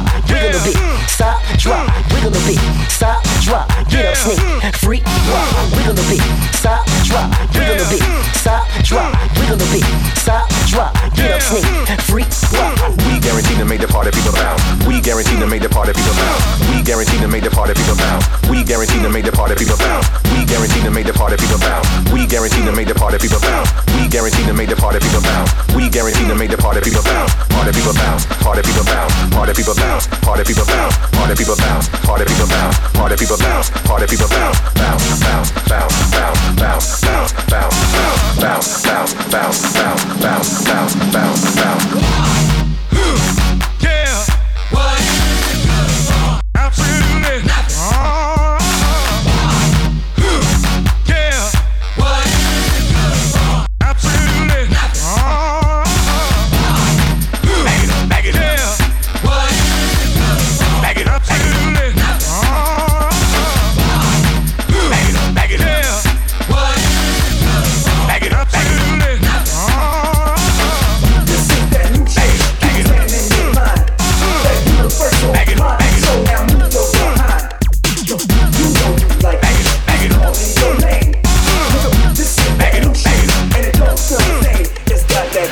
drop, wiggle a bit. Stop, drop, wiggle a bit. Stop, drop, get up, snake. Freak, drop, wiggle a bit. Stop, drop, wiggle a bit. Stop, drop, wiggle a bit. Stop, drop, get up, snake. Freak, drop. We guarantee to make the party people bounce. We guarantee to make the party people bounce. We guarantee to make the party people bounce. We guarantee to make the party people bounce. We guarantee to make the party people bounce. We guarantee to make the party people bounce. We guarantee to make the party people bounce. We guarantee to make the party people bounce. Party people bounce. Party people bounce. Party people bounce. Party people bounce. Party people bounce. Party people bounce. Party people bounce. Party people bounce. Bounce, bounce, bounce, bounce, bounce, bounce, bounce, bounce, bounce, bounce, bounce, bounce, bounce, bounce, bounce.